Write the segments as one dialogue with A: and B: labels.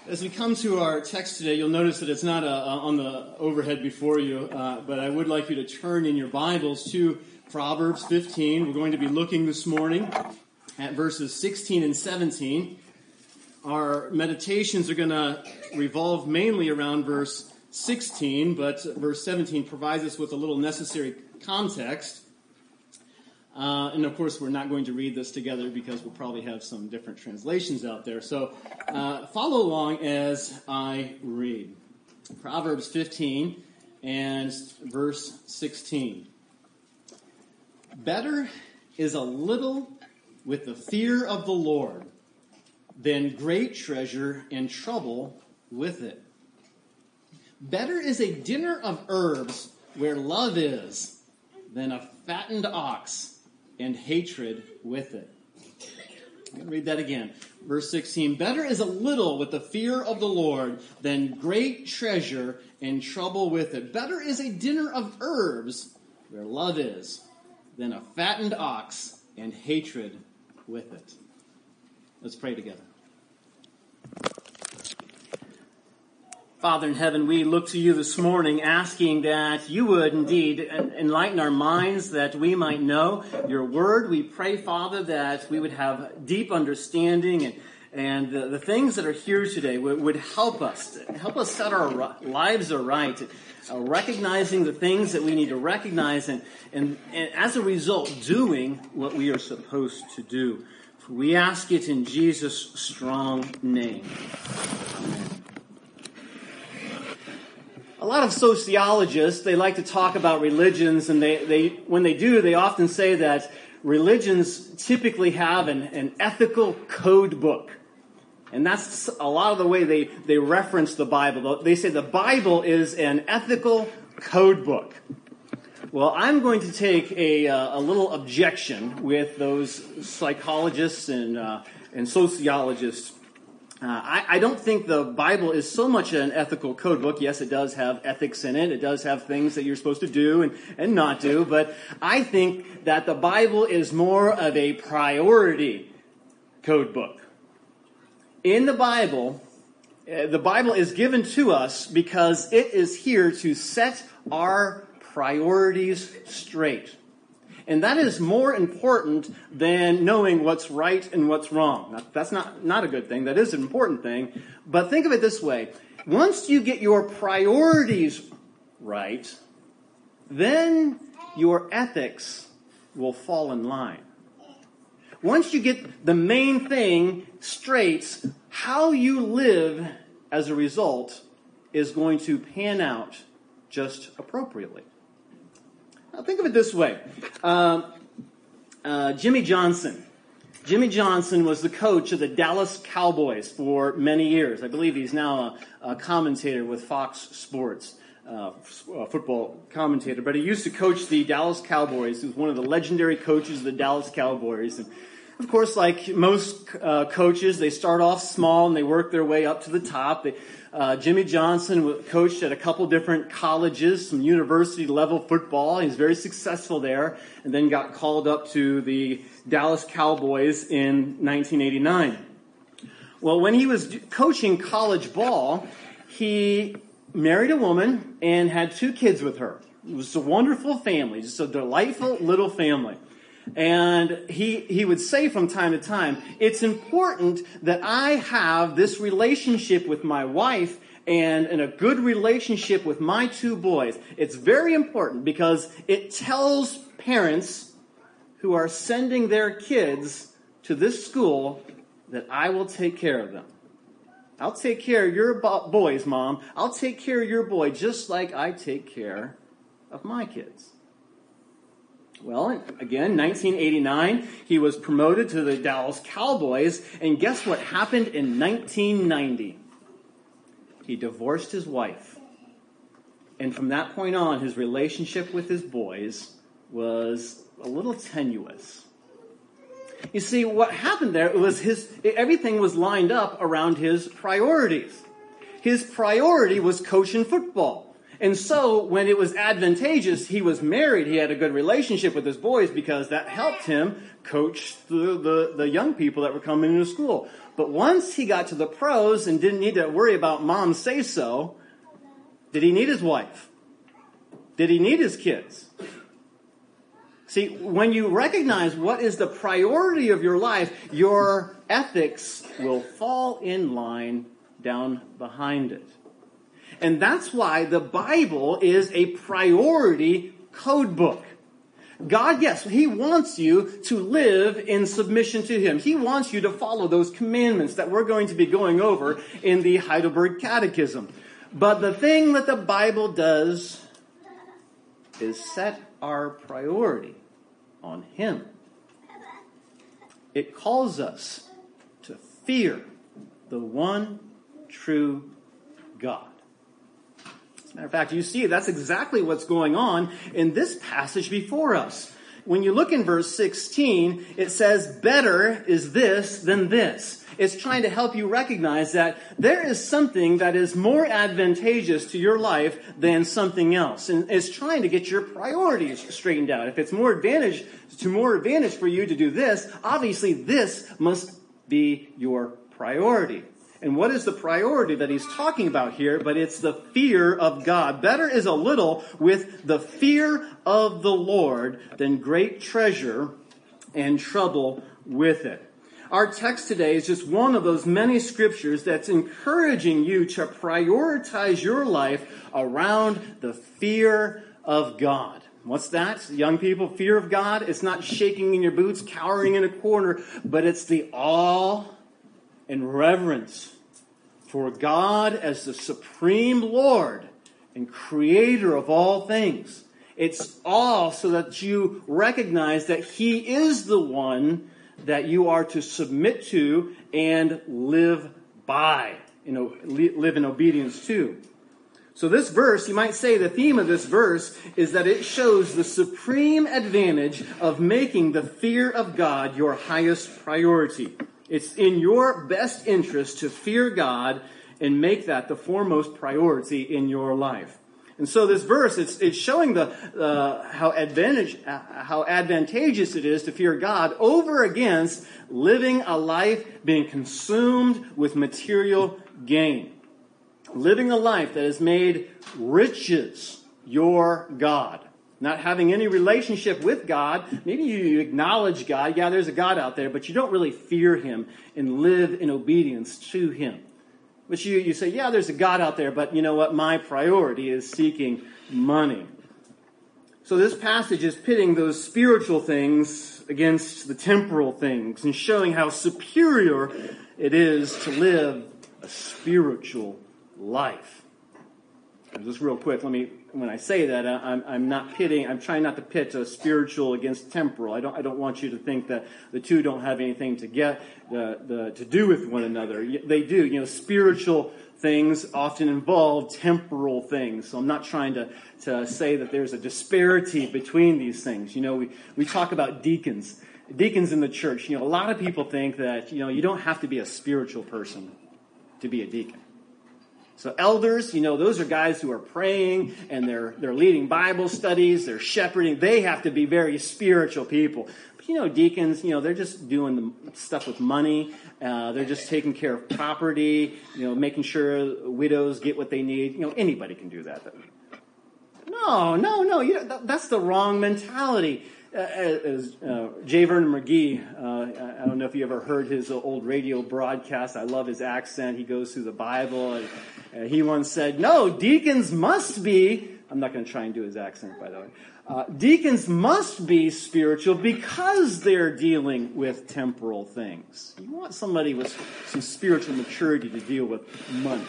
A: As we come to our text today, you'll notice that it's not on the overhead before you, but I would like you to turn in your Bibles to Proverbs 15. We're going to be looking this morning at verses 16 and 17. Our meditations are going to revolve mainly around verse 16, but verse 17 provides us with a little necessary context. And of course, we're not going to read this together because we'll probably have some different translations out there. So follow along as I read. Proverbs 15 and verse 16. Better is a little with the fear of the Lord than great treasure and trouble with it. Better is a dinner of herbs where love is than a fattened ox and hatred with it. I'm going to read that again. Verse 16. Better is a little with the fear of the Lord than great treasure and trouble with it. Better is a dinner of herbs where love is than a fattened ox and hatred with it. Let's pray together. Father in heaven, we look to you this morning asking that you would indeed enlighten our minds that we might know your word. We pray, Father, that we would have deep understanding and the things that are here today would help us set our lives aright, recognizing the things that we need to recognize and as a result doing what we are supposed to do. We ask it in Jesus' strong name. Amen. A lot of sociologists, they like to talk about religions, and when they do, they often say that religions typically have an ethical code book. And that's a lot of the way they reference the Bible. They say the Bible is an ethical code book. Well, I'm going to take a little objection with those psychologists and sociologists. I don't think the Bible is so much an ethical code book. Yes, it does have ethics in it. It does have things that you're supposed to do and not do. But I think that the Bible is more of a priority code book. In the Bible is given to us because it is here to set our priorities straight. And that is more important than knowing what's right and what's wrong. Now, that's not a good thing. That is an important thing. But think of it this way. Once you get your priorities right, then your ethics will fall in line. Once you get the main thing straight, how you live as a result is going to pan out just appropriately. Now, think of it this way. Jimmy Johnson. Jimmy Johnson was the coach of the Dallas Cowboys for many years. I believe he's now a commentator with Fox Sports, a football commentator. But he used to coach the Dallas Cowboys. He was one of the legendary coaches of the Dallas Cowboys. And of course, like most coaches, they start off small and they work their way up to the top. Jimmy Johnson coached at a couple different colleges, some university-level football. He was very successful there, and then got called up to the Dallas Cowboys in 1989. Well, when he was coaching college ball, he married a woman and had 2 kids with her. It was a wonderful family, just a delightful little family. And he would say from time to time, it's important that I have this relationship with my wife and a good relationship with my 2 boys. It's very important because it tells parents who are sending their kids to this school that I will take care of them. I'll take care of your boys, Mom. I'll take care of your boy just like I take care of my kids. Well, again, 1989, he was promoted to the Dallas Cowboys, and guess what happened in 1990? He divorced his wife. And from that point on, his relationship with his boys was a little tenuous. You see, what happened there was everything was lined up around his priorities. His priority was coaching football. And so when it was advantageous, he was married, he had a good relationship with his boys because that helped him coach the young people that were coming into school. But once he got to the pros and didn't need to worry about mom say so, did he need his wife? Did he need his kids? See, when you recognize what is the priority of your life, your ethics will fall in line down behind it. And that's why the Bible is a priority code book. God, yes, He wants you to live in submission to Him. He wants you to follow those commandments that we're going to be going over in the Heidelberg Catechism. But the thing that the Bible does is set our priority on Him. It calls us to fear the one true God. As a matter of fact, you see, that's exactly what's going on in this passage before us. When you look in verse 16, it says, better is this than this. It's trying to help you recognize that there is something that is more advantageous to your life than something else. And it's trying to get your priorities straightened out. If it's more advantage for you to do this, obviously this must be your priority. And what is the priority that he's talking about here? But it's the fear of God. Better is a little with the fear of the Lord than great treasure and trouble with it. Our text today is just one of those many scriptures that's encouraging you to prioritize your life around the fear of God. What's that? Young people, fear of God. It's not shaking in your boots, cowering in a corner, but it's the awe and reverence for God as the supreme Lord and creator of all things. It's awe so that you recognize that He is the one that you are to submit to and live by, live in obedience to. So this verse, you might say the theme of this verse is that it shows the supreme advantage of making the fear of God your highest priority. It's in your best interest to fear God and make that the foremost priority in your life. And so this verse, it's showing how advantageous it is to fear God over against living a life being consumed with material gain. Living a life that has made riches your God. Not having any relationship with God. Maybe you acknowledge God. Yeah, there's a God out there, but you don't really fear Him and live in obedience to Him. But you say, yeah, there's a God out there, but you know what? My priority is seeking money. So this passage is pitting those spiritual things against the temporal things and showing how superior it is to live a spiritual life. Just real quick, when I say that, I'm trying not to pit spiritual against temporal. I don't want you to think that the two don't have anything to do with one another. They do. Spiritual things often involve temporal things. So I'm not trying to say that there's a disparity between these things. We talk about deacons in the church. A lot of people think that, you don't have to be a spiritual person to be a deacon. So elders, those are guys who are praying and they're leading Bible studies, they're shepherding. They have to be very spiritual people. But deacons, they're just doing the stuff with money. They're just taking care of property, making sure widows get what they need. Anybody can do that. No. That's the wrong mentality. As J. Vernon McGee, I don't know if you ever heard his old radio broadcast. I love his accent. He goes through the Bible. And he once said, no, deacons must be, I'm not going to try and do his accent, by the way. Deacons must be spiritual because they're dealing with temporal things. You want somebody with some spiritual maturity to deal with money.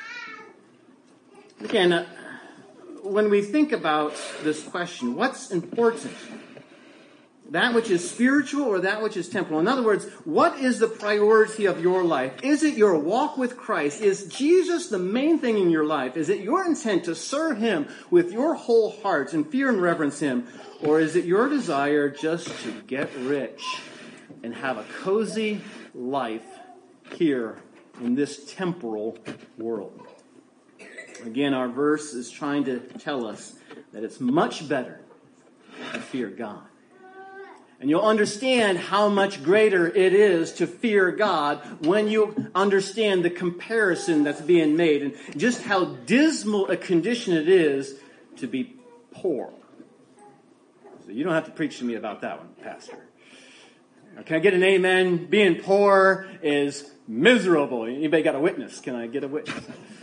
A: Again, when we think about this question, what's important? That which is spiritual or that which is temporal? In other words, what is the priority of your life? Is it your walk with Christ? Is Jesus the main thing in your life? Is it your intent to serve Him with your whole heart and fear and reverence Him? Or is it your desire just to get rich and have a cozy life here in this temporal world? Again, our verse is trying to tell us that it's much better to fear God. And you'll understand how much greater it is to fear God when you understand the comparison that's being made and just how dismal a condition it is to be poor. So you don't have to preach to me about that one, Pastor. Can I get an amen? Being poor is miserable. Anybody got a witness? Can I get a witness?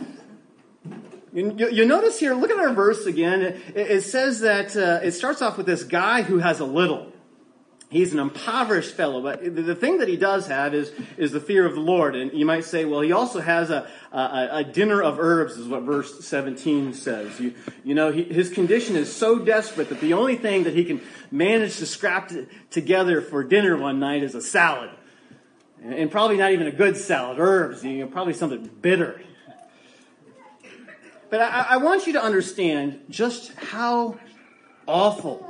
A: You notice here, look at our verse again. It says that it starts off with this guy who has a little. He's an impoverished fellow, but the thing that he does have is the fear of the Lord. And you might say, well, he also has a dinner of herbs, is what verse 17 says. His condition is so desperate that the only thing that he can manage to scrap together for dinner one night is a salad. And probably not even a good salad, herbs, probably something bitter. But I want you to understand just how awful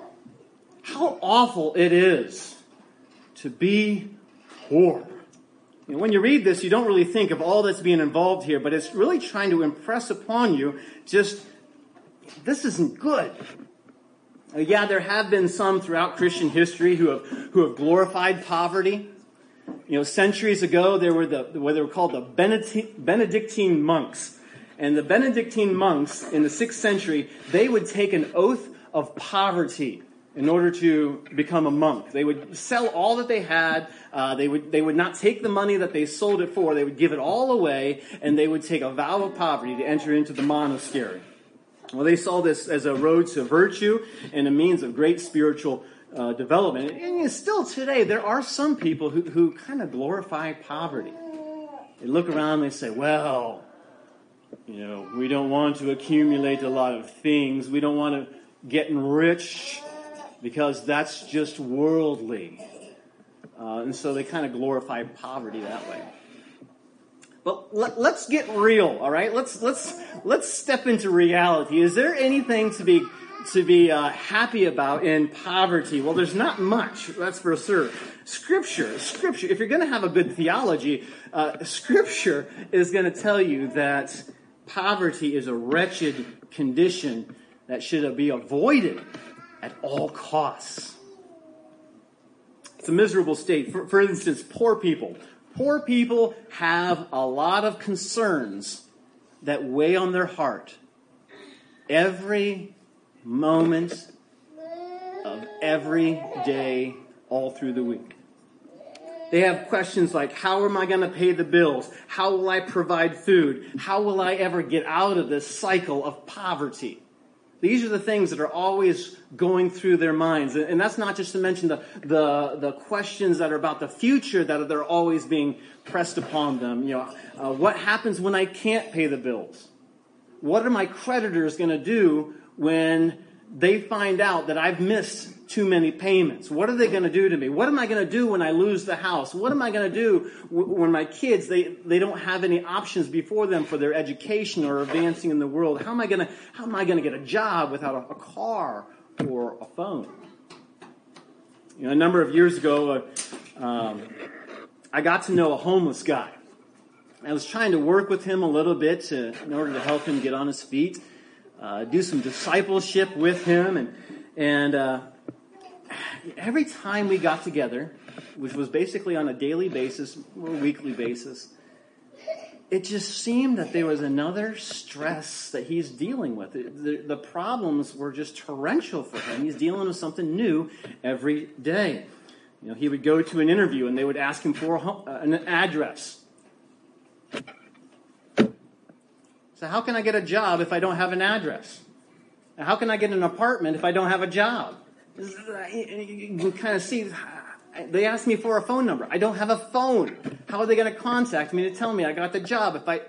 A: it is to be poor. When you read this, you don't really think of all that's being involved here, but it's really trying to impress upon you just, this isn't good. There have been some throughout Christian history who have glorified poverty. Centuries ago, there were what they were called the Benedictine monks. And the Benedictine monks in the 6th century, they would take an oath of poverty in order to become a monk. They would sell all that they had. They would not take the money that they sold it for. They would give it all away, and they would take a vow of poverty to enter into the monastery. Well, they saw this as a road to virtue and a means of great spiritual development. And still today, there are some people who kind of glorify poverty. They look around and they say, well, we don't want to accumulate a lot of things. We don't want to get rich because that's just worldly. And so they kind of glorify poverty that way. But let's get real, all right? Let's step into reality. Is there anything to be happy about in poverty? Well, there's not much. That's for sure. Scripture. If you're going to have a good theology, Scripture is going to tell you that poverty is a wretched condition that should be avoided at all costs. It's a miserable state. For instance, poor people. Poor people have a lot of concerns that weigh on their heart every moment of every day all through the week. They have questions like, how am I going to pay the bills? How will I provide food? How will I ever get out of this cycle of poverty? These are the things that are always going through their minds. And that's not just to mention the questions that are about the future that are always being pressed upon them. What happens when I can't pay the bills? What are my creditors going to do when they find out that I've missed too many payments? What are they going to do to me? What am I going to do when I lose the house? What am I going to do when my kids, they don't have any options before them for their education or advancing in the world? How am I going to get a job without a car or a phone? A number of years ago, I got to know a homeless guy. I was trying to work with him a little bit in order to help him get on his feet, do some discipleship with him, and every time we got together, which was basically on a daily basis or weekly basis, it just seemed that there was another stress that he's dealing with. The problems were just torrential for him. He's dealing with something new every day. He would go to an interview and they would ask him for an address. So how can I get a job if I don't have an address? How can I get an apartment if I don't have a job? You can kind of see, they asked me for a phone number. I don't have a phone. How are they going to contact me to tell me I got the job I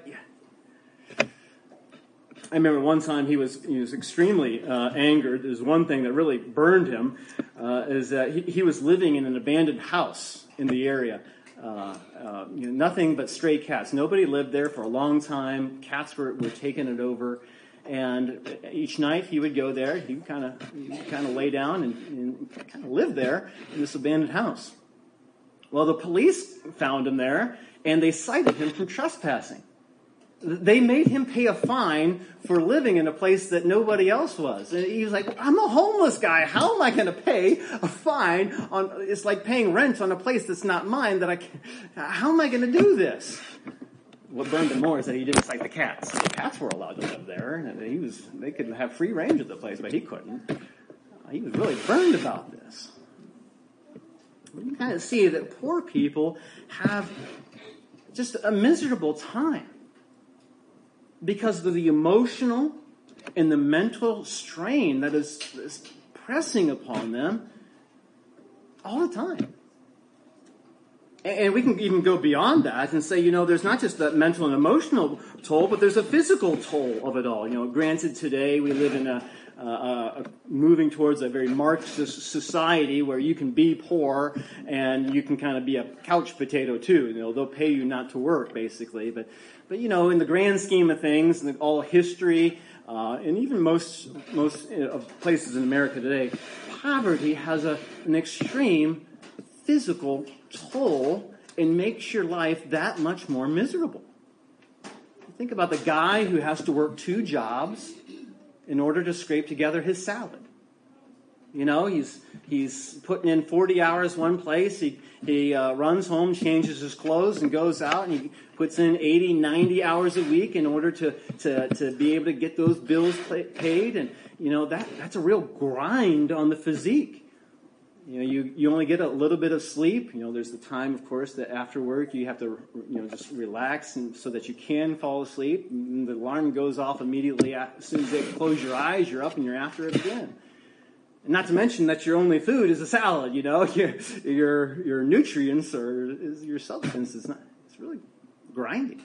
A: remember one time he was extremely angered. There's one thing that really burned him, is that he was living in an abandoned house in the area. Nothing but stray cats. Nobody lived there for a long time. Cats were taking it over. And each night he would go there. He would kind of lay down and kind of live there in this abandoned house. Well, the police found him there, and they cited him for trespassing. They made him pay a fine for living in a place that nobody else was. And he was like, I'm a homeless guy. How am I going to pay a fine on, it's like paying rent on a place that's not mine how am I going to do this? What burned him more is that he didn't cite the cats. The cats were allowed to live there. And they could have free range of the place, but he couldn't. He was really burned about this. You kind of see that poor people have just a miserable time because of the emotional and the mental strain that is pressing upon them all the time. And we can even go beyond that and say, there's not just that mental and emotional toll, but there's a physical toll of it all. Granted, today we live in a moving towards a very Marxist society where you can be poor and you can kind of be a couch potato too. They'll pay you not to work, basically. But in the grand scheme of things, and all history, and even most of places in America today, poverty has an extreme physical toll and makes your life that much more miserable. Think about the guy who has to work 2 jobs in order to scrape together his salad. He's putting in 40 hours one place. He runs home, changes his clothes, and goes out, and he puts in 80, 90 hours a week in order to be able to get those bills paid. And, that's a real grind on the physique. You only get a little bit of sleep. There's the time, of course, that after work you have to, just relax so that you can fall asleep. And the alarm goes off immediately as soon as you close your eyes. You're up and you're after it again. And not to mention that your only food is a salad. Your nutrients or your substance is not. It's really grinding.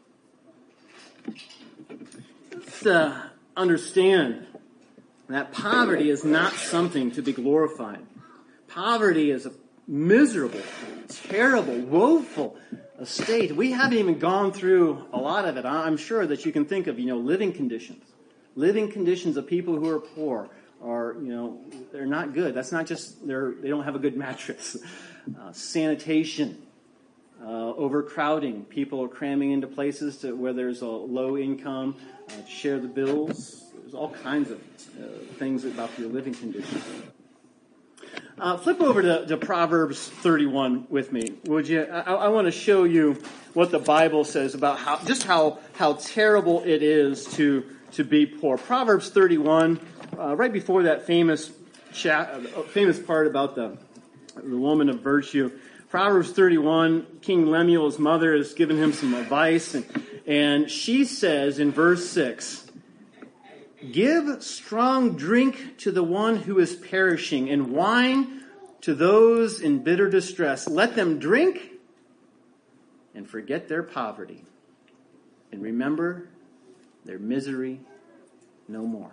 A: Let's understand that poverty is not something to be glorified. Poverty is a miserable, terrible, woeful state. We haven't even gone through a lot of it. I'm sure that you can think of, living conditions. Living conditions of people who are poor are, they're not good. That's not just, they don't have a good mattress. Sanitation, overcrowding. People are cramming into places where there's a low income to share the bills. There's all kinds of things about your living conditions. Flip over to Proverbs 31 with me, would you? I want to show you what the Bible says about how terrible it is to be poor. Proverbs 31, right before that famous part about the woman of virtue. Proverbs 31, King Lemuel's mother has given him some advice, and she says in verse 6, "Give strong drink to the one who is perishing, and wine to those in bitter distress. Let them drink and forget their poverty, and remember their misery no more."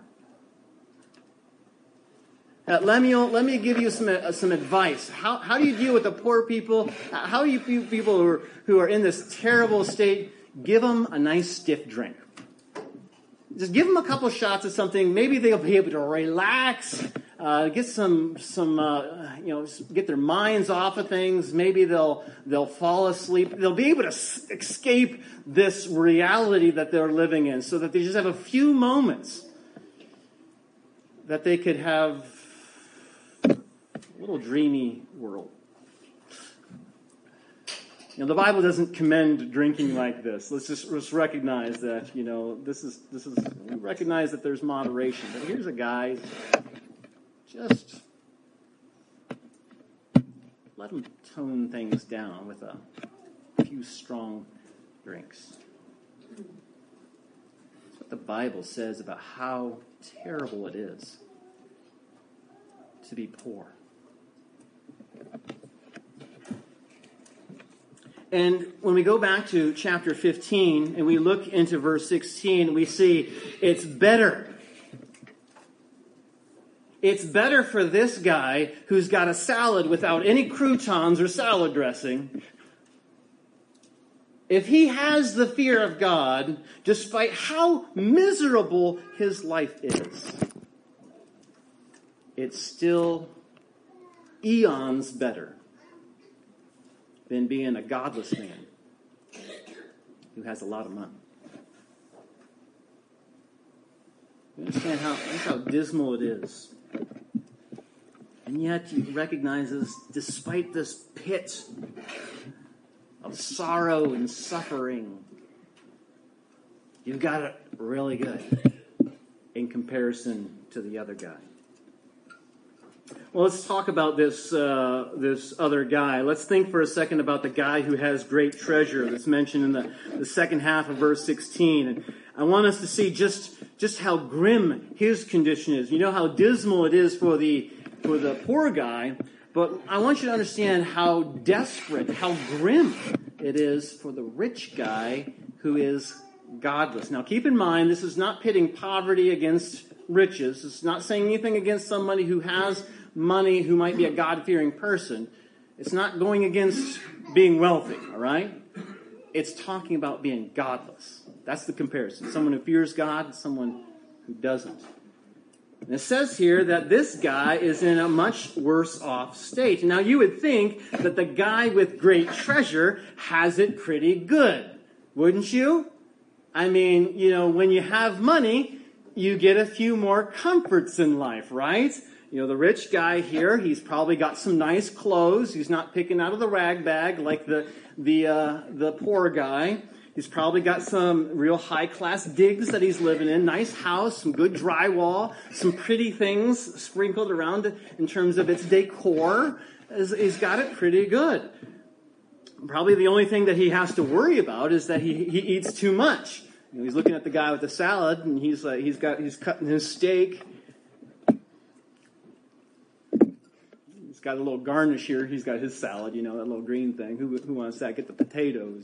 A: Lemuel, let me give you some advice. How do you deal with the poor people? How do you people who are in this terrible state? Give them a nice stiff drink. Just give them a couple shots of something. Maybe they'll be able to relax, get get their minds off of things. Maybe they'll fall asleep. They'll be able to escape this reality that they're living in, so that they just have a few moments that they could have a little dreamy world. The Bible doesn't commend drinking like this. Let's just recognize that, this is we recognize that there's moderation. But here's a guy, just let him tone things down with a few strong drinks. That's what the Bible says about how terrible it is to be poor. And when we go back to chapter 15 and we look into verse 16, we see it's better. It's better for this guy who's got a salad without any croutons or salad dressing. If he has the fear of God, despite how miserable his life is, it's still eons better than being a godless man who has a lot of money. You understand how dismal it is. And yet he recognizes, despite this pit of sorrow and suffering, you've got it really good in comparison to the other guy. Well, let's talk about this other guy. Let's think for a second about the guy who has great treasure that's mentioned in the second half of verse 16. And I want us to see just how grim his condition is. You know how dismal it is for the poor guy, but I want you to understand how desperate, how grim it is for the rich guy who is godless. Now, keep in mind, this is not pitting poverty against riches. It's not saying anything against somebody who has money, who might be a God-fearing person. It's not going against being wealthy, all right? It's talking about being godless. That's the comparison. Someone who fears God and someone who doesn't. And it says here that this guy is in a much worse off state. Now, you would think that the guy with great treasure has it pretty good, wouldn't you? I mean, when you have money, you get a few more comforts in life, right? The rich guy here, he's probably got some nice clothes. He's not picking out of the rag bag like the poor guy. He's probably got some real high-class digs that he's living in. Nice house, some good drywall, some pretty things sprinkled around in terms of its decor. He's got it pretty good. Probably the only thing that he has to worry about is that he eats too much. He's looking at the guy with the salad, and he's cutting his steak. He's got a little garnish here. He's got his salad, that little green thing. Who wants that? Get the potatoes,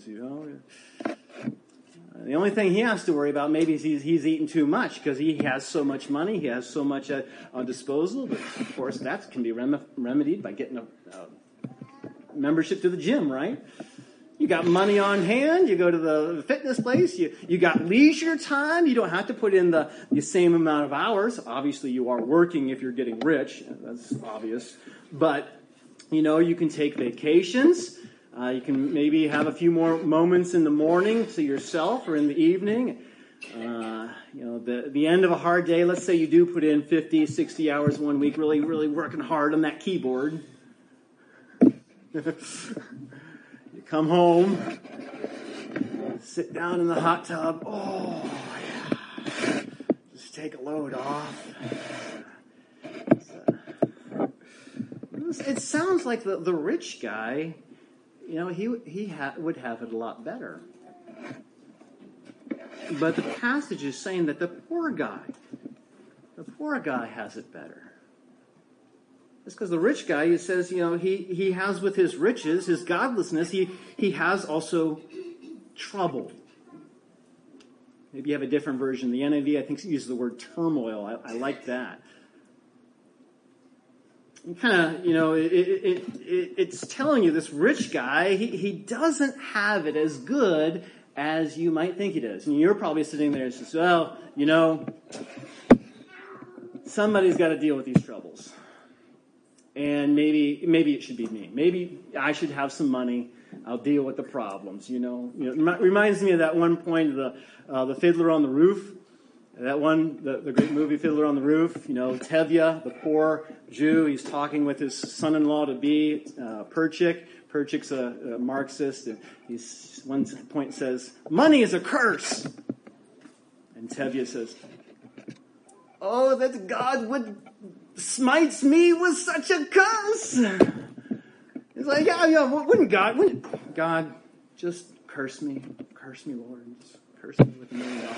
A: The only thing he has to worry about maybe is he's eating too much because he has so much money. He has so much on disposal. But, of course, that can be remedied by getting a membership to the gym, right? You got money on hand. You go to the fitness place. You got leisure time. You don't have to put in the same amount of hours. Obviously, you are working if you're getting rich. That's obvious. But, you can take vacations. You can maybe have a few more moments in the morning to yourself or in the evening. The end of a hard day, let's say you do put in 50, 60 hours one week, really, really working hard on that keyboard. You come home, sit down in the hot tub. Oh, yeah. Just take a load off. It sounds like the rich guy, he would have it a lot better. But the passage is saying that the poor guy has it better. It's because the rich guy, it says, he has with his riches, his godlessness, he has also trouble. Maybe you have a different version. The NIV, I think, uses the word turmoil. I like that. Kind of, it's telling you this rich guy, he doesn't have it as good as you might think he does. And you're probably sitting there and says, well, somebody's got to deal with these troubles. And maybe it should be me. Maybe I should have some money. I'll deal with the problems. It reminds me of that one point of the Fiddler on the Roof. That one, the great movie Fiddler on the Roof. Tevye, the poor Jew, he's talking with his son-in-law to be, Perchik. Perchik's a Marxist, and he's one point says, "Money is a curse." And Tevye says, "Oh, that God would smites me with such a curse." It's like, wouldn't God just curse me, Lord, just curse me with $1 million?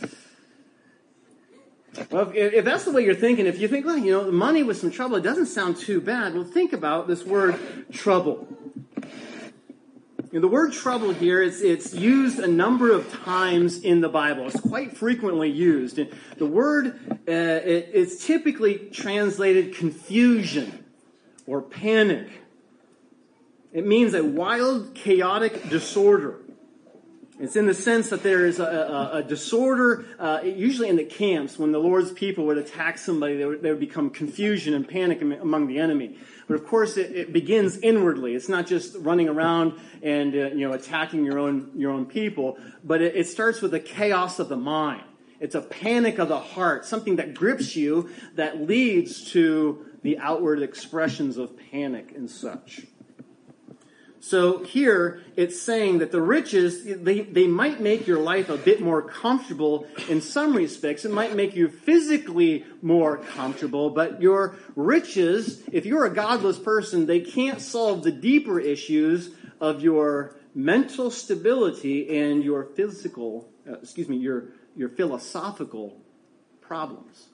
A: Well, if that's the way you're thinking, if you think, money with some trouble, it doesn't sound too bad. Well, think about this word trouble. The word trouble here, it's used a number of times in the Bible. It's quite frequently used. And the word, it's typically translated confusion or panic. It means a wild, chaotic disorder. It's in the sense that there is a disorder, usually in the camps, when the Lord's people would attack somebody, there would become confusion and panic among the enemy. But of course, it begins inwardly. It's not just running around and attacking your own people, but it starts with the chaos of the mind. It's a panic of the heart, something that grips you that leads to the outward expressions of panic and such. So here it's saying that the riches, they might make your life a bit more comfortable in some respects. It might make you physically more comfortable, but your riches, if you're a godless person, they can't solve the deeper issues of your mental stability and your your philosophical problems.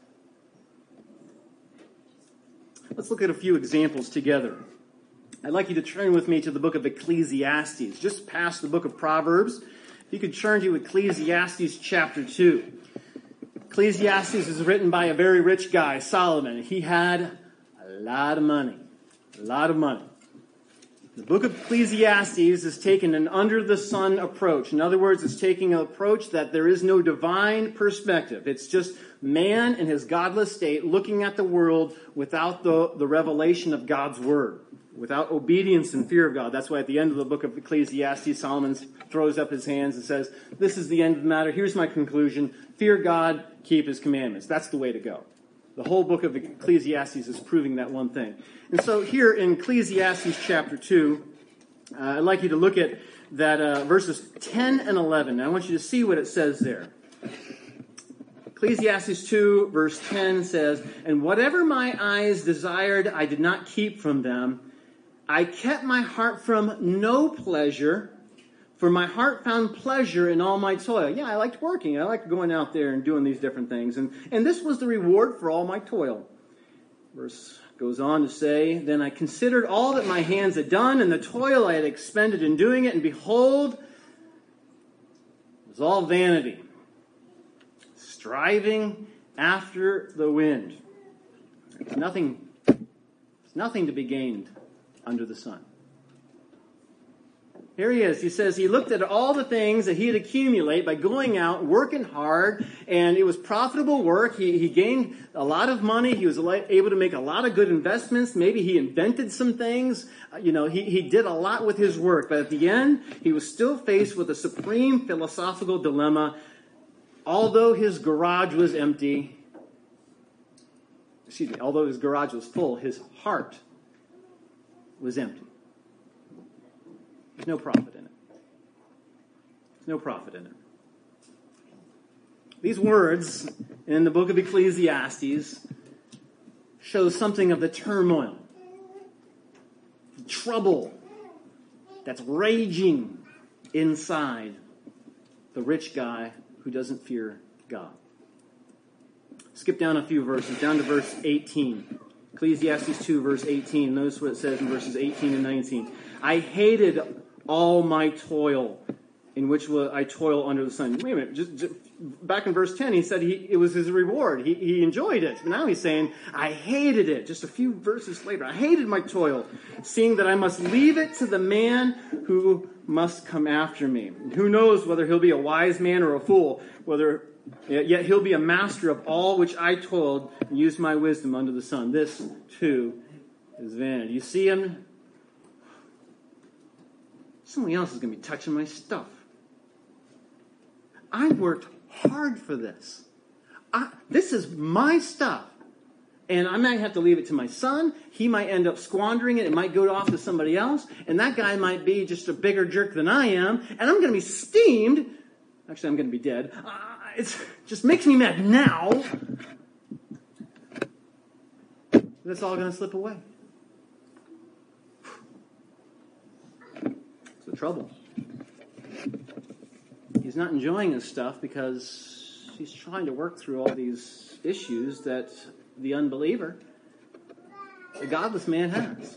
A: Let's look at a few examples together. I'd like you to turn with me to the book of Ecclesiastes, just past the book of Proverbs. If you could turn to Ecclesiastes chapter 2. Ecclesiastes is written by a very rich guy, Solomon. He had a lot of money. A lot of money. The book of Ecclesiastes is taking an under-the-sun approach. In other words, it's taking an approach that there is no divine perspective. It's just man in his godless state looking at the world without the revelation of God's word, without obedience and fear of God. That's why at the end of the book of Ecclesiastes, Solomon throws up his hands and says, this is the end of the matter. Here's my conclusion. Fear God, keep his commandments. That's the way to go. The whole book of Ecclesiastes is proving that one thing. And so here in Ecclesiastes chapter 2, I'd like you to look at that verses 10 and 11. Now I want you to see what it says there. Ecclesiastes 2 verse 10 says, "And whatever my eyes desired, I did not keep from them. I kept my heart from no pleasure, for my heart found pleasure in all my toil." Yeah, I liked working. I liked going out there and doing these different things. And this was the reward for all my toil. Verse goes on to say, "Then I considered all that my hands had done and the toil I had expended in doing it, and behold, it was all vanity, striving after the wind." There's nothing to be gained under the sun. Here he is. He says he looked at all the things that he had accumulated by going out, working hard, and it was profitable work. He gained a lot of money. He was able to make a lot of good investments. Maybe he invented some things. He did a lot with his work. But at the end, he was still faced with a supreme philosophical dilemma. Although his garage was empty, although his garage was full, his heart was empty. There's no profit in it. There's no profit in it. These words in the book of Ecclesiastes show something of the turmoil, the trouble that's raging inside the rich guy who doesn't fear God. Skip down a few verses, down to verse 18. Ecclesiastes 2, verse 18. Notice what it says in verses 18 and 19. "I hated all my toil, in which I toil under the sun." Wait a minute. Just back in verse 10, he said it was his reward. He enjoyed it. But now he's saying, I hated it. Just a few verses later, "I hated my toil, seeing that I must leave it to the man who must come after me. Who knows whether he'll be a wise man or a fool, yet he'll be a master of all which I toiled and used my wisdom under the sun. This, too, is vanity." You see him? Somebody else is going to be touching my stuff. I worked hard for this. This is my stuff. And I might have to leave it to my son. He might end up squandering it. It might go off to somebody else. And that guy might be just a bigger jerk than I am. And I'm going to be steamed. Actually, I'm going to be dead. It just makes me mad now. That's all going to slip away. It's the trouble. He's not enjoying his stuff because he's trying to work through all these issues that the unbeliever, the godless man, has.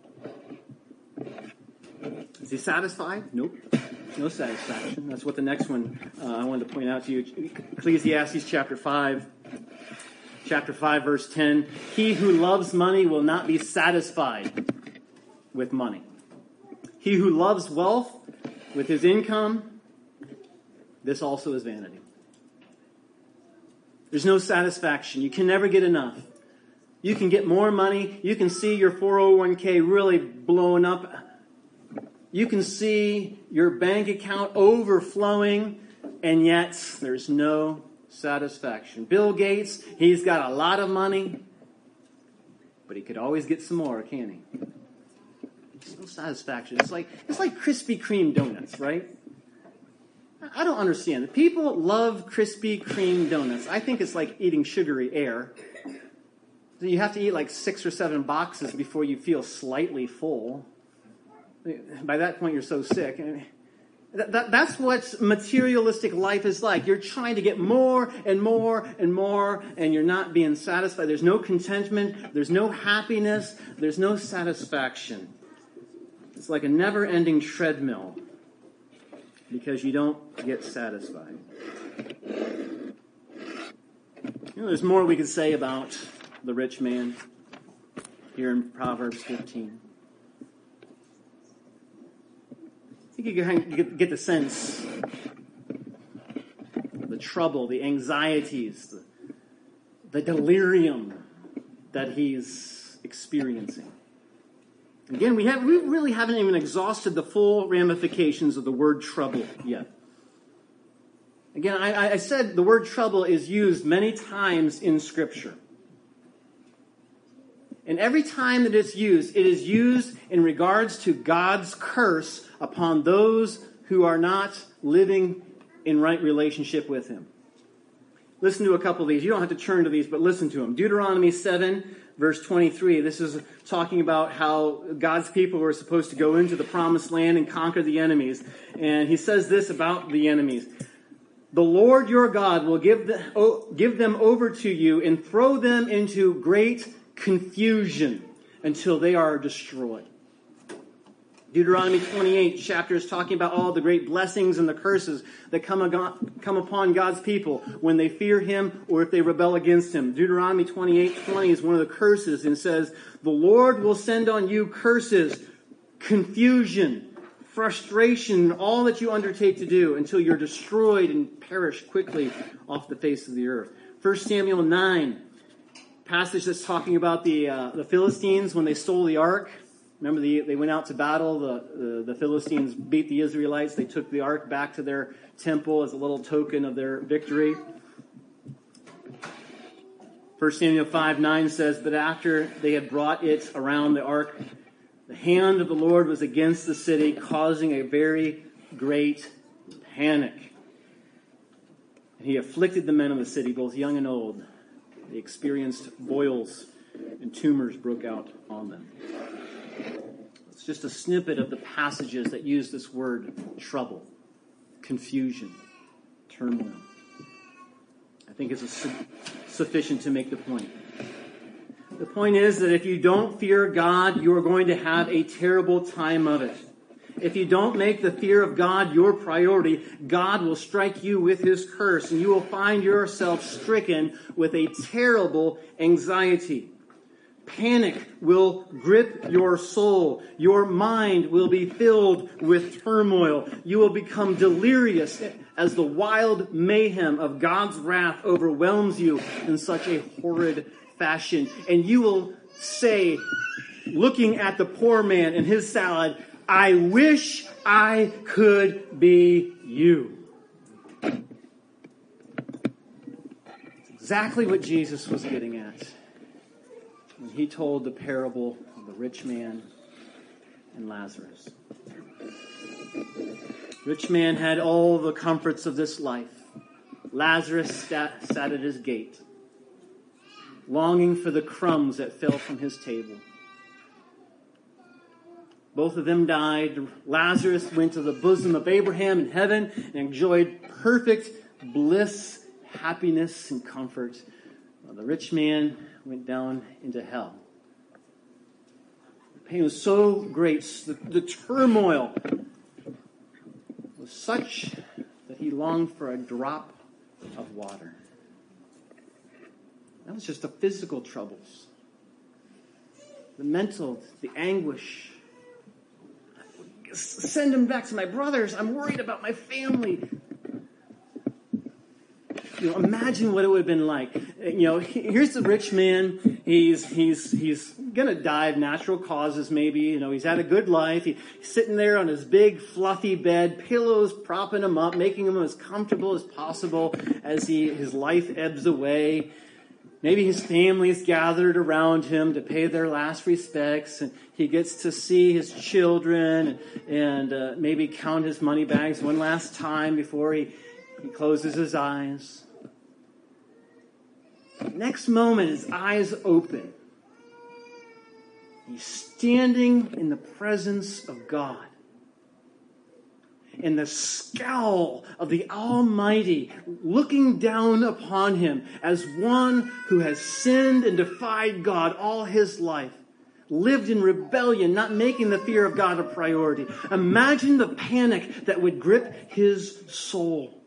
A: Is he satisfied? Nope. No satisfaction. That's what the next one I wanted to point out to you. Ecclesiastes chapter 5. Chapter 5, verse 10. "He who loves money will not be satisfied with money. He who loves wealth with his income, this also is vanity." There's no satisfaction. You can never get enough. You can get more money. You can see your 401k really blowing up. You can see your bank account overflowing, and yet there's no satisfaction. Bill Gates, he's got a lot of money, but he could always get some more, can't he? There's no satisfaction. It's like Krispy Kreme donuts, right? I don't understand. People love Krispy Kreme donuts. I think it's like eating sugary air. You have to eat like 6 or 7 boxes before you feel slightly full. By that point, you're so sick. That's what materialistic life is like. You're trying to get more and more and more, and you're not being satisfied. There's no contentment. There's no happiness. There's no satisfaction. It's like a never-ending treadmill because you don't get satisfied. There's more we could say about the rich man here in Proverbs 15. I think you can get the sense, the trouble, the anxieties, the delirium that he's experiencing. Again, we really haven't even exhausted the full ramifications of the word trouble yet. Again, I said the word trouble is used many times in Scripture. And every time that it's used, it is used in regards to God's curse upon those who are not living in right relationship with Him. Listen to a couple of these. You don't have to turn to these, but listen to them. Deuteronomy 7, verse 23. This is talking about how God's people were supposed to go into the promised land and conquer the enemies. And he says this about the enemies. The Lord your God will give them over to you and throw them into great confusion until they are destroyed. Deuteronomy 28 chapter is talking about all the great blessings and the curses that come upon God's people when they fear Him or if they rebel against Him. Deuteronomy 28:20 is one of the curses and says, the Lord will send on you curses, confusion, frustration, all that you undertake to do until you're destroyed and perish quickly off the face of the earth. 1 Samuel 9, passage that's talking about the Philistines when they stole the ark. Remember, they went out to battle. The Philistines beat the Israelites. They took the ark back to their temple as a little token of their victory. 1 Samuel 5:9 says that after they had brought it around the ark, the hand of the Lord was against the city, causing a very great panic. And He afflicted the men of the city, both young and old. They experienced boils and tumors broke out on them. It's just a snippet of the passages that use this word trouble, confusion, turmoil. I think it's sufficient to make the point. The point is that if you don't fear God, you are going to have a terrible time of it. If you don't make the fear of God your priority, God will strike you with His curse, and you will find yourself stricken with a terrible anxiety. Panic will grip your soul. Your mind will be filled with turmoil. You will become delirious as the wild mayhem of God's wrath overwhelms you in such a horrid fashion. And you will say, looking at the poor man and his salad, I wish I could be you. It's exactly what Jesus was getting at when He told the parable of the rich man and Lazarus. Rich man had all the comforts of this life. Lazarus sat at his gate, longing for the crumbs that fell from his table. Both of them died. Lazarus went to the bosom of Abraham in heaven and enjoyed perfect bliss, happiness, and comfort. The rich man went down into hell. The pain was so great, the turmoil was such that he longed for a drop of water. That was just the physical troubles. The mental, the anguish. Send him back to my brothers. I'm worried about my family. Imagine what it would have been like. Here's the rich man. He's going to die of natural causes, maybe. He's had a good life. He's sitting there on his big, fluffy bed, pillows propping him up, making him as comfortable as possible as his life ebbs away. Maybe his family is gathered around him to pay their last respects, and he gets to see his children and maybe count his money bags one last time before he closes his eyes. Next moment, his eyes open. He's standing in the presence of God. And the scowl of the Almighty looking down upon him as one who has sinned and defied God all his life, lived in rebellion, not making the fear of God a priority. Imagine the panic that would grip his soul.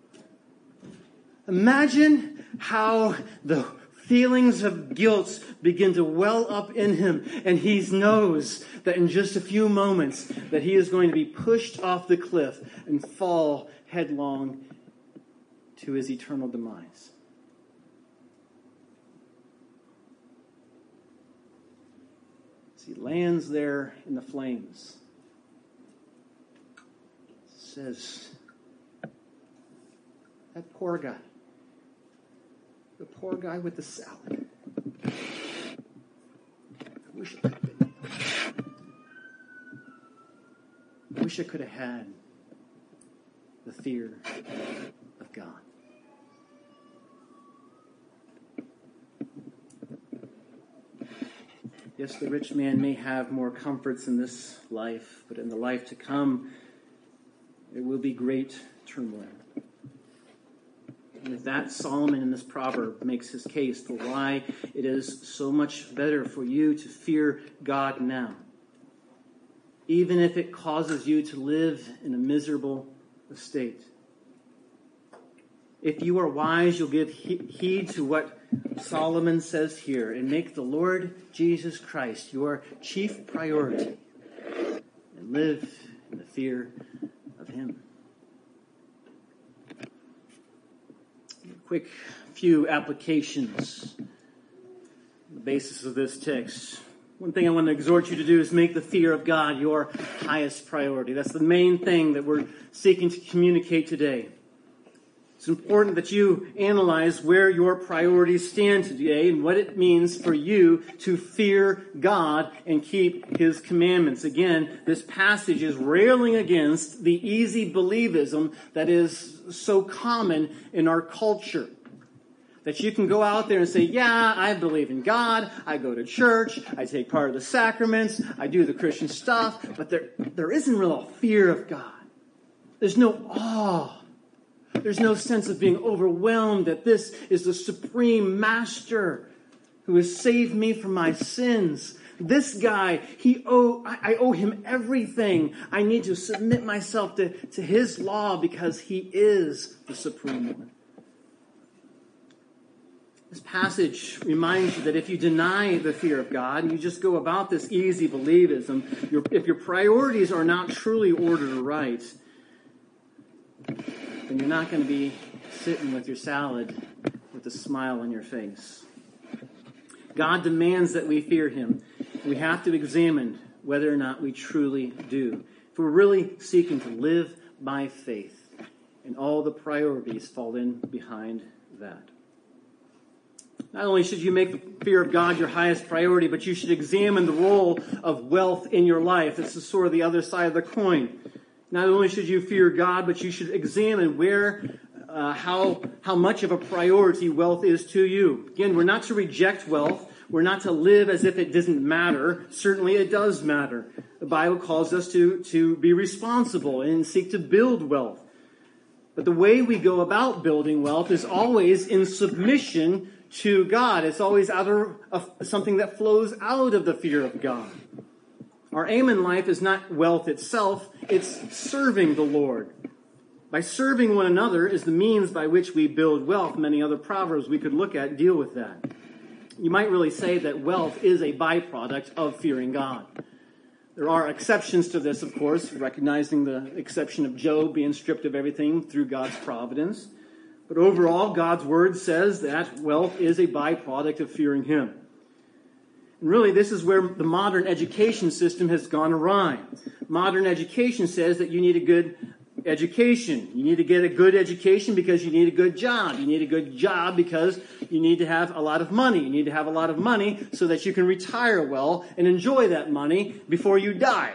A: Imagine how the feelings of guilt begin to well up in him, and he knows that in just a few moments that he is going to be pushed off the cliff and fall headlong to his eternal demise. As he lands there in the flames, says, that poor guy. The poor guy with the salad. I wish I could have been. I wish I could have had the fear of God. Yes, the rich man may have more comforts in this life, but in the life to come, there will be great turmoil. And with that, Solomon in this proverb makes his case for why it is so much better for you to fear God now, even if it causes you to live in a miserable estate. If you are wise, you'll give heed to what Solomon says here and make the Lord Jesus Christ your chief priority and live in the fear of him. Quick few applications on the basis of this text. One thing I want to exhort you to do is make the fear of God your highest priority. That's the main thing that we're seeking to communicate today. It's important that you analyze where your priorities stand today and what it means for you to fear God and keep his commandments. Again, this passage is railing against the easy believism that is so common in our culture. That you can go out there and say, yeah, I believe in God, I go to church, I take part of the sacraments, I do the Christian stuff, but there isn't real fear of God. There's no awe. There's no sense of being overwhelmed that this is the supreme master who has saved me from my sins. This guy, I owe him everything. I need to submit myself to his law because he is the supreme one. This passage reminds you that if you deny the fear of God and you just go about this easy believism, if your priorities are not truly ordered right, then you're not going to be sitting with your salad with a smile on your face. God demands that we fear him. We have to examine whether or not we truly do. If we're really seeking to live by faith, and all the priorities fall in behind that. Not only should you make the fear of God your highest priority, but you should examine the role of wealth in your life. This is sort of the other side of the coin. Not only should you fear God, but you should examine how much of a priority wealth is to you. Again, we're not to reject wealth. We're not to live as if it doesn't matter. Certainly it does matter. The Bible calls us to be responsible and seek to build wealth. But the way we go about building wealth is always in submission to God. It's always out of something that flows out of the fear of God. Our aim in life is not wealth itself, it's serving the Lord. By serving one another is the means by which we build wealth. Many other proverbs we could look at deal with that. You might really say that wealth is a byproduct of fearing God. There are exceptions to this, of course, recognizing the exception of Job being stripped of everything through God's providence. But overall, God's word says that wealth is a byproduct of fearing him. And really, this is where the modern education system has gone awry. Modern education says that you need a good education. You need to get a good education because you need a good job. You need a good job because you need to have a lot of money. You need to have a lot of money so that you can retire well and enjoy that money before you die.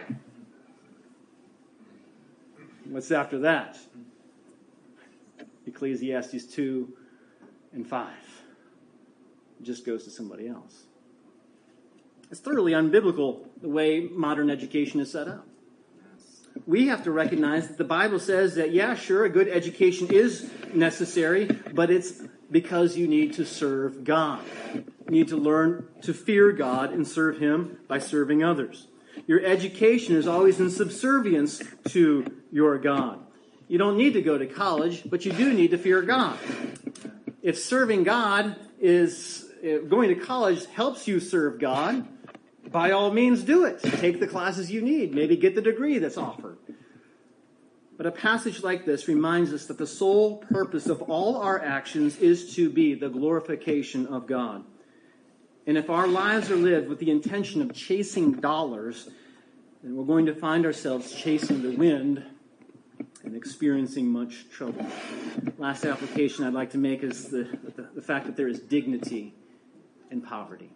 A: What's after that? Ecclesiastes 2 and 5. It just goes to somebody else. It's thoroughly unbiblical the way modern education is set up. We have to recognize that the Bible says that, yeah, sure, a good education is necessary, but it's because you need to serve God. You need to learn to fear God and serve him by serving others. Your education is always in subservience to your God. You don't need to go to college, but you do need to fear God. If serving God if going to college helps you serve God, by all means do it. Take the classes you need. Maybe get the degree that's offered. But a passage like this reminds us that the sole purpose of all our actions is to be the glorification of God. And if our lives are lived with the intention of chasing dollars, then we're going to find ourselves chasing the wind and experiencing much trouble. Last application I'd like to make is the fact that there is dignity in poverty.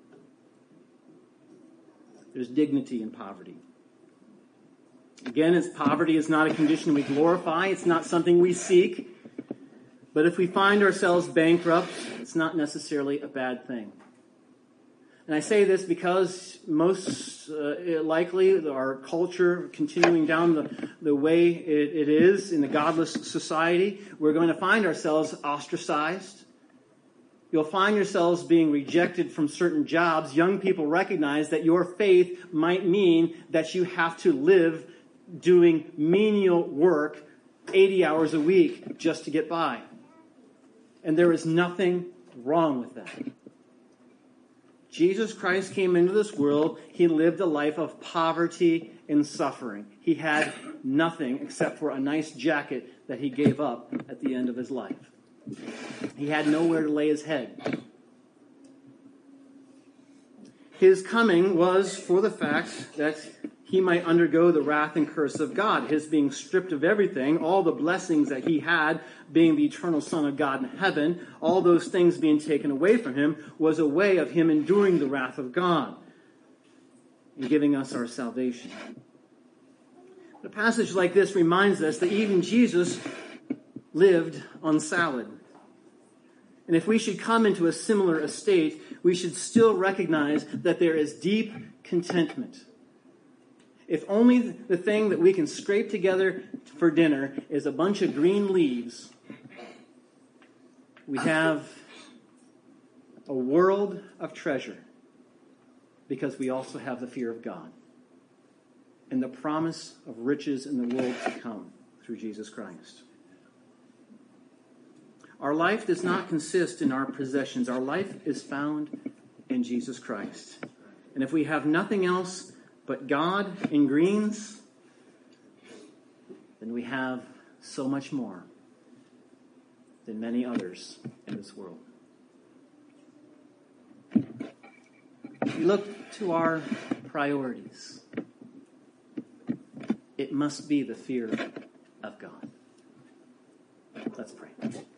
A: There's dignity in poverty. Again, poverty is not a condition we glorify. It's not something we seek. But if we find ourselves bankrupt, it's not necessarily a bad thing. And I say this because most likely our culture, continuing down the way it is in the godless society, we're going to find ourselves ostracized. You'll find yourselves being rejected from certain jobs. Young people recognize that your faith might mean that you have to live doing menial work 80 hours a week just to get by. And there is nothing wrong with that. Jesus Christ came into this world. He lived a life of poverty and suffering. He had nothing except for a nice jacket that he gave up at the end of his life. He had nowhere to lay his head. His coming was for the fact that he might undergo the wrath and curse of God. His being stripped of everything, all the blessings that he had, being the eternal Son of God in heaven, all those things being taken away from him, was a way of him enduring the wrath of God and giving us our salvation. A passage like this reminds us that even Jesus lived on salad. And if we should come into a similar estate, we should still recognize that there is deep contentment. If only the thing that we can scrape together for dinner is a bunch of green leaves, we have a world of treasure because we also have the fear of God and the promise of riches in the world to come through Jesus Christ. Our life does not consist in our possessions. Our life is found in Jesus Christ. And if we have nothing else but God and greens, then we have so much more than many others in this world. We look to our priorities. It must be the fear of God. Let's pray.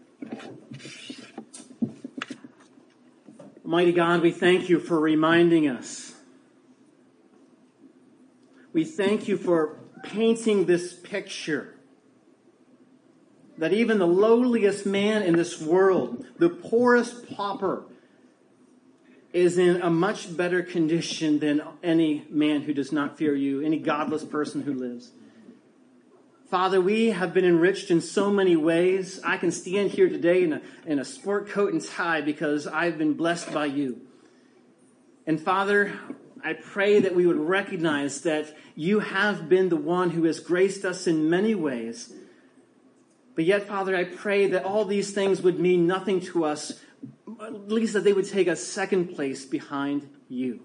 A: Almighty God, we thank you for reminding us. We thank you for painting this picture that even the lowliest man in this world, the poorest pauper, is in a much better condition than any man who does not fear you, any godless person who lives. Father, we have been enriched in so many ways. I can stand here today in a sport coat and tie because I've been blessed by you. And Father, I pray that we would recognize that you have been the one who has graced us in many ways. But yet, Father, I pray that all these things would mean nothing to us, at least that they would take a second place behind you.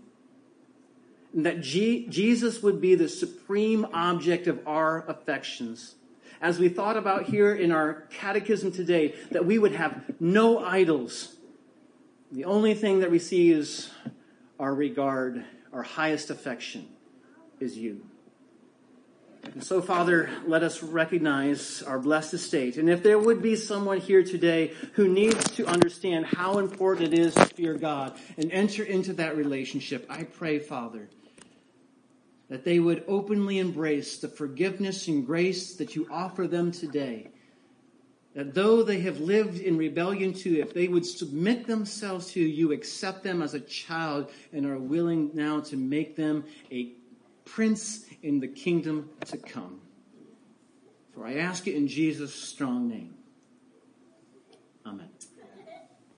A: And that Jesus would be the supreme object of our affections. as we thought about here in our catechism today, that we would have no idols. The only thing that receives our regard, our highest affection, is you. And so, Father, let us recognize our blessed estate. And if there would be someone here today who needs to understand how important it is to fear God and enter into that relationship, I pray, Father, that they would openly embrace the forgiveness and grace that you offer them today. That though they have lived in rebellion to you, if they would submit themselves to you, you accept them as a child and are willing now to make them a prince in the kingdom to come. For I ask it in Jesus' strong name. Amen.